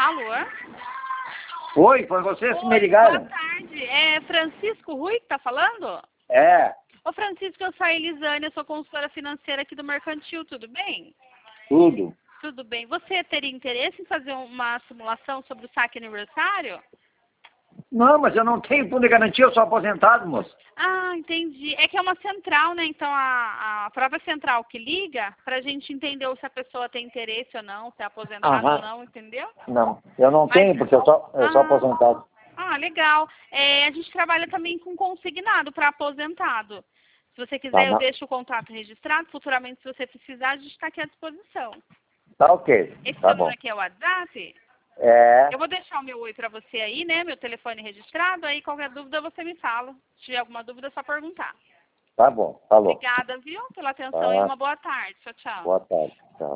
Alô? Oi, foi vocês que me ligaram? Boa tarde. É Francisco Rui que tá falando? É, Ô Francisco, eu sou a Elisânia, sou consultora financeira aqui do Mercantil, tudo bem? tudo. Tudo bem. Você teria interesse em fazer uma simulação sobre o saque aniversário? Não, mas eu não tenho fundo de garantia, eu sou aposentado, moço. Ah, entendi. É que é uma central, né? Então a própria central que liga pra gente entender se a pessoa tem interesse ou não, se é aposentada ou Aham. não, entendeu? Não, eu não Mas- tenho porque eu sou aposentado. Ah, legal. A gente trabalha também com consignado para aposentado. Se você Tá, quiser, eu deixo o contato registrado. Futuramente, se você precisar, a gente está aqui à disposição. tá ok, Esse tá número bom. aqui é o WhatsApp. É, Eu vou deixar o meu oi para você aí, né? Meu telefone registrado. Aí, qualquer dúvida, você me fala. Se tiver alguma dúvida, é só perguntar. tá bom, falou. Obrigada, viu, pela atenção e Tá, uma boa tarde. Tchau, tchau. boa tarde, tchau.